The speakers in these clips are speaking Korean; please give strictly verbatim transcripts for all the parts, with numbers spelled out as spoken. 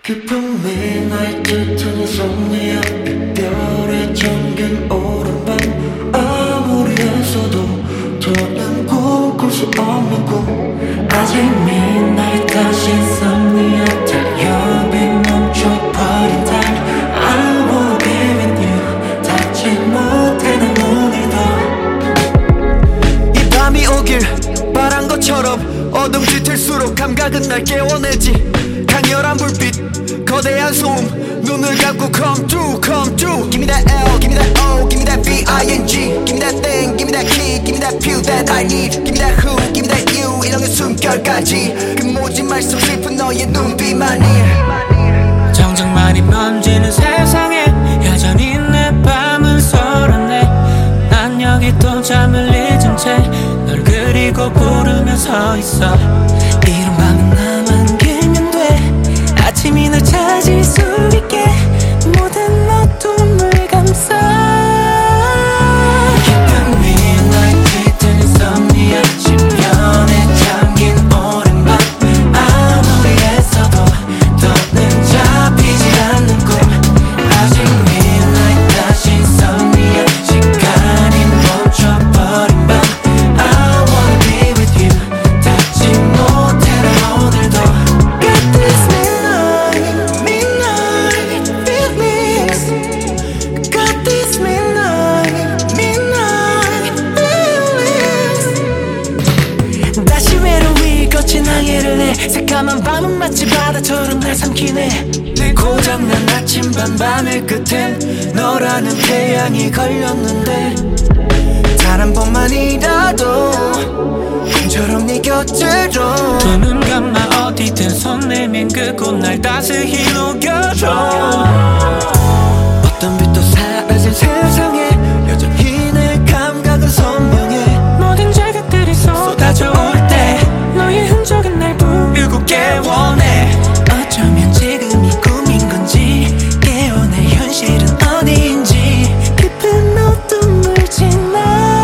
깊은 midnight 트는 somnia 이별에 잠긴 오랜 밤 아무리 애써도 더는 꿈꿀 수 없는 꿈 아직 midnight 다시 insomnia 타협이 멈춰버린 time I wanna be with you 닫지 못해 난 오늘도 이 밤이 오길 바란 것처럼 어둠 짙을수록 감각은 날 깨워내지 강렬한 불빛 거대한 소음 눈을 감고 come through come through Give me that L, give me that O, give me that V I N G Give me that thing, give me that key, give me that pill that I need Give me that who, give me that you 이런 숨결까지 그 모진 말씀 슬픈 너의 눈빛만이 정적만이 번지는 세상에 여전히 내 밤은 서럽네 난 여기 또 잠을 잊은 채 널 그리고 부르며 서 있어 이런 밤은 나만 길면 돼 아침이 널 찾을 수 있게 모든 어둠을 감싸 깊은 midnight 짙은 insomnia 십년에 잠긴 오랜 밤 아무리 애써도 더는 잡히지 않는 꿈 아직 midnight 다시 insomnia 시간이 멈춰버린 밤 I wanna be with you 닫지 못해 난 오늘도 Got this midnight, midnight feelings Got this midnight, midnight feelings 다시 외로이 거친 항해를 해 새까만 밤은 마치 바다처럼 날 삼키네 내 고장난 아침 반밤의 끝엔 너라는 태양이 걸렸는데 단 한 번만이라도 꿈처럼 네 곁으로 두 눈 감아 어디든 손 내민 그곳 날 따스히 녹여줘 어떤 빛도 사라진 세상에 여전히 내 감각은 선명해 모든 자극들이 쏟아져 올 때 너의 흔적은 날 부르고 깨워내 어쩌면 지금이 꿈인 건지 깨어날 현실은 어디인지 깊은 어둠을 지나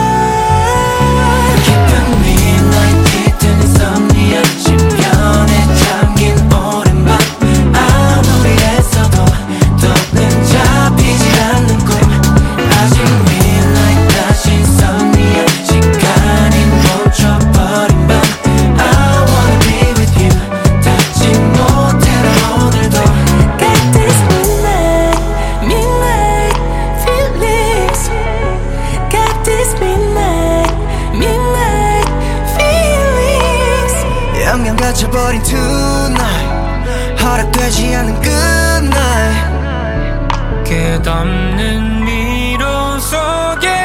깊은 midnight 짙은 insomnia 십년에 잠긴 오랜 밤 아무리 애써도 더는 잡히지 않는 꿈 아직 midnight 다시 insomnia 시간이 멈춰버린 밤 I wanna be with you 닫지 못해 난 오늘도 Got this midnight, midnight feelings Got this midnight, midnight feelings 영영 갇혀버린 tonight 허락되지 않는 good night 끝없는 미로 속에